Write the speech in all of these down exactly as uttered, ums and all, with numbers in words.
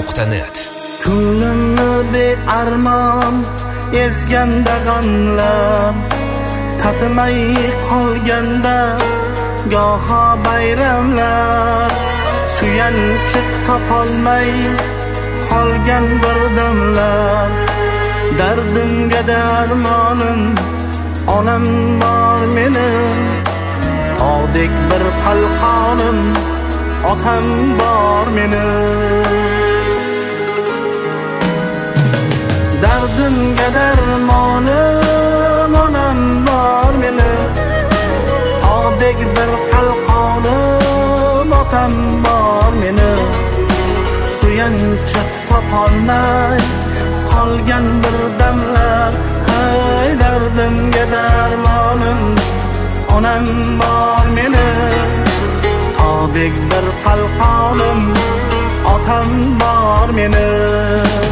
nuqta net. Ko'nglimni bearmon ezganda g'amlar, tatimay qolganda goho bayramlar, suyanchiq topolmay qolgan bir damlar, dardimga darmonim onam bor mening, odek bir qalqonim otam bor mening. Dardimga darmonim onam bor mening, odek bir qalqonim otam bor mening, suyanchiq topolmay qolgan bir damlar, hay dardimga darmonim onam bor mening, odek bir qalqonim otam bor mening.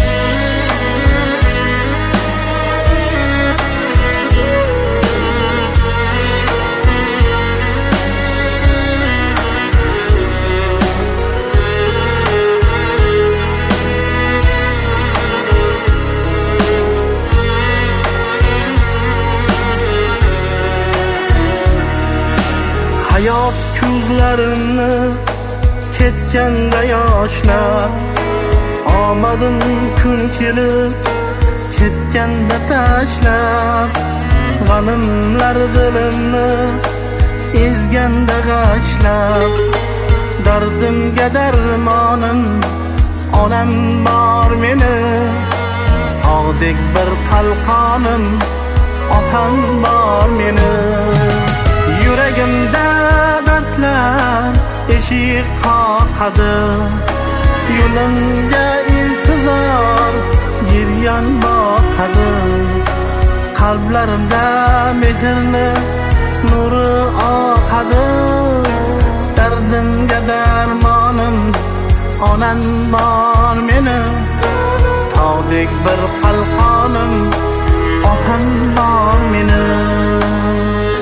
Hayot ko'zlarimni ketganda yoshlar, omadim kun kelib ketganda tashlab, g'amimlar dilimni ezganda g'ashlab, dardimga darmonim onam bor mening, odek bir qalqonim otam bor mening. Yuragimda dardlar eshik qoqadi, yo'limga intizor giryon boqadi, qalblarimda mehrni nuri oqadi, dardimga darmonim onam bor mening, tog'dek bir qalqonim otam bor mening.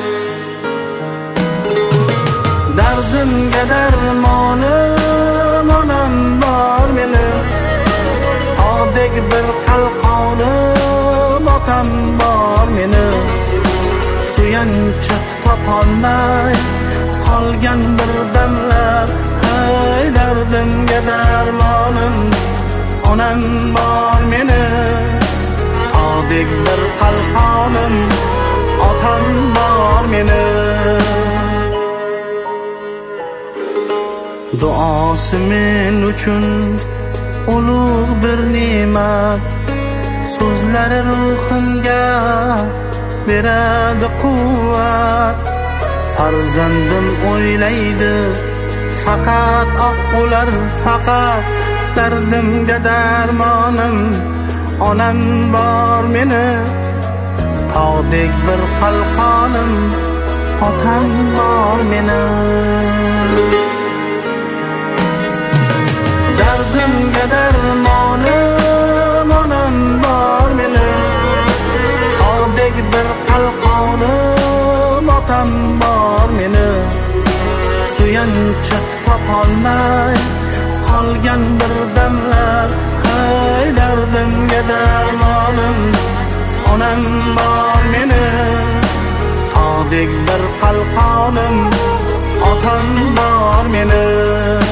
Dardimga darmonim onam bor mening, odek bir qalqonim otam bor mening, suyanchiq topolmay qolgan bir damlar, hay dardimga darmonim onam bor mening, odek bir qalqonim otam bor mening. Duosi men uchun ulug' bir ne'mat, so'zlari ruhimga beradi quvvat, farzandim o'ylaydi faqat oq ular, faqat dardimga darmonim onam bor mening, tog'dek bir qalqonim otam bor mening. Dardimga darmonim onam bor mening, odek bir qalqonim otam bor mening, suyanchiq topolmay qolgan bir damlar, hay dardimga darmonim onam bor mening, odek bir qalqonim otam bor mening.